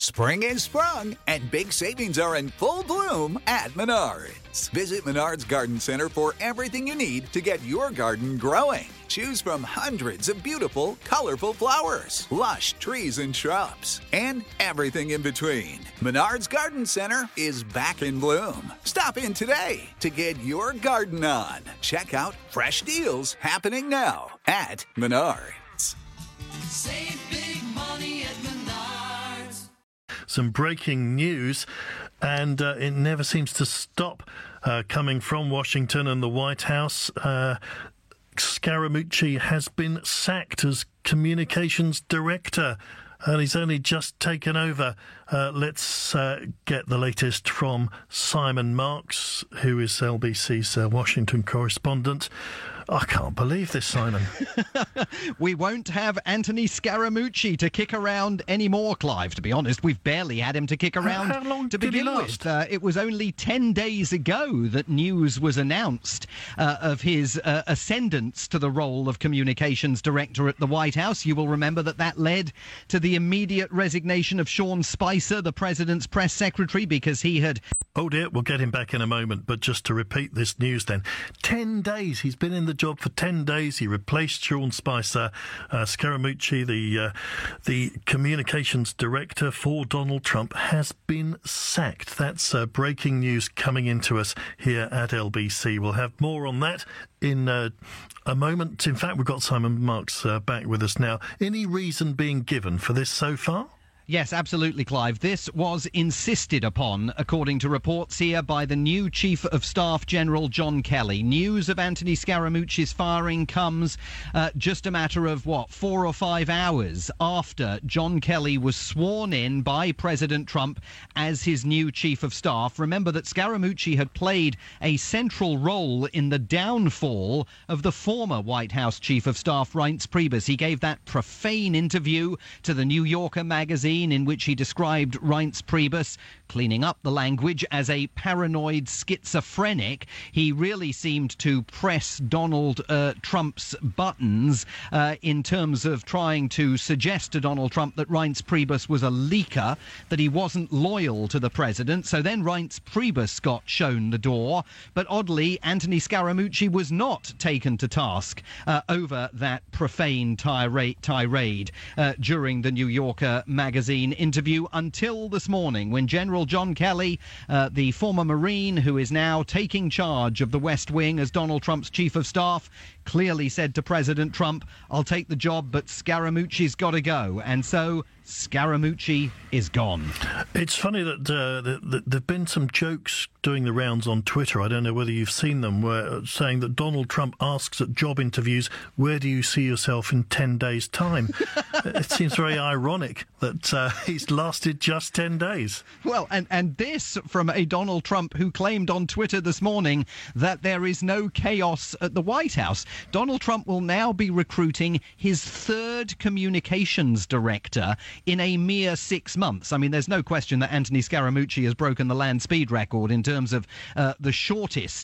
Spring is sprung, and big savings are in full bloom at Menards. Visit Menards Garden Center for everything you need to get your garden growing. Choose from hundreds of beautiful, colorful flowers, lush trees and shrubs, and everything in between. Menards Garden Center is back in bloom. Stop in today to get your garden on. Check out fresh deals happening now at Menards. Save big money at Menards. Some breaking news, and it never seems to stop coming from Washington and the White House. Scaramucci has been sacked as communications director, and he's only just taken over. Let's get the latest from Simon Marks, who is LBC's Washington correspondent. I can't believe this, Simon. We won't have Anthony Scaramucci to kick around anymore, Clive, to be honest. We've barely had him to kick around How long to did he begin last? with. It was only 10 days ago that news was announced of his ascendance to the role of communications director at the White House. You will remember that led to the immediate resignation of Sean Spicer, the president's press secretary, because he had... Oh dear, we'll get him back in a moment, but just to repeat this news then. 10 days, he's been in the job for 10 days. He replaced Sean Spicer. Scaramucci, the communications director for Donald Trump, has been sacked. That's breaking news coming into us here at LBC. We'll have more on that in a moment. In fact, we've got Simon Marks back with us now. Any reason being given for this so far? Yes, absolutely, Clive. This was insisted upon, according to reports here, by the new Chief of Staff General John Kelly. News of Anthony Scaramucci's firing comes just a matter of, 4 or 5 hours after John Kelly was sworn in by President Trump as his new Chief of Staff. Remember that Scaramucci had played a central role in the downfall of the former White House Chief of Staff, Reince Priebus. He gave that profane interview to the New Yorker magazine in which he described Reince Priebus, cleaning up the language, as a paranoid schizophrenic. He really seemed to press Donald Trump's buttons in terms of trying to suggest to Donald Trump that Reince Priebus was a leaker, that he wasn't loyal to the president. So then Reince Priebus got shown the door. But oddly, Anthony Scaramucci was not taken to task over that profane tirade during the New Yorker magazine interview until this morning, when General John Kelly, the former Marine who is now taking charge of the West Wing as Donald Trump's Chief of Staff, clearly said to President Trump, "I'll take the job, but Scaramucci's got to go." And so Scaramucci is gone. It's funny that there've been some jokes doing the rounds on Twitter. I don't know whether you've seen them, where saying that Donald Trump asks at job interviews, "Where do you see yourself in 10 days' time?" It seems very ironic that he's lasted just 10 days. Well, and this from a Donald Trump who claimed on Twitter this morning that there is no chaos at the White House. Donald Trump will now be recruiting his third communications director in a mere 6 months. I mean, there's no question that Anthony Scaramucci has broken the land speed record in terms of the shortest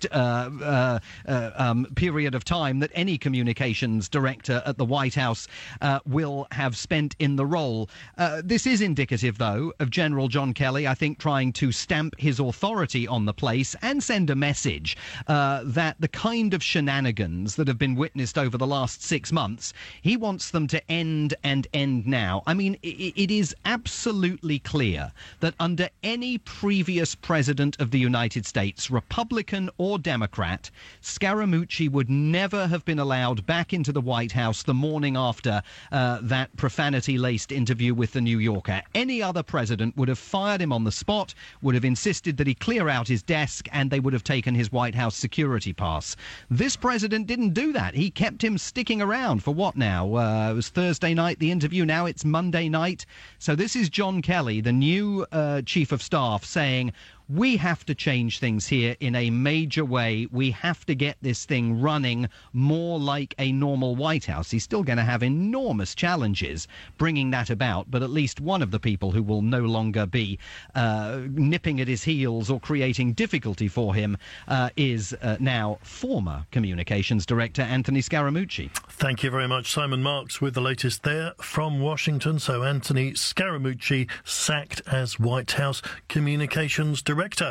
period of time that any communications director at the White House will have spent in the role. This is indicative, though, of General John Kelly, I think, trying to stamp his authority on the place and send a message that the kind of shenanigans that have been witnessed over the last 6 months, he wants them to end, and end now. I mean, it is absolutely clear that under any previous president of the United States, Republican or Democrat, Scaramucci would never have been allowed back into the White House the morning after that profanity-laced interview with the New Yorker. Any other president would have fired him on the spot, would have insisted that he clear out his desk, and they would have taken his White House security pass. This president didn't do that. He kept him sticking around for what now? It was Thursday night, the interview. Now it's Monday night. So this is John Kelly, the new Chief of Staff, saying, we have to change things here in a major way. We have to get this thing running more like a normal White House. He's still going to have enormous challenges bringing that about, but at least one of the people who will no longer be nipping at his heels or creating difficulty for him is now former Communications Director Anthony Scaramucci. Thank you very much, Simon Marks, with the latest there from Washington. So Anthony Scaramucci sacked as White House Communications Director.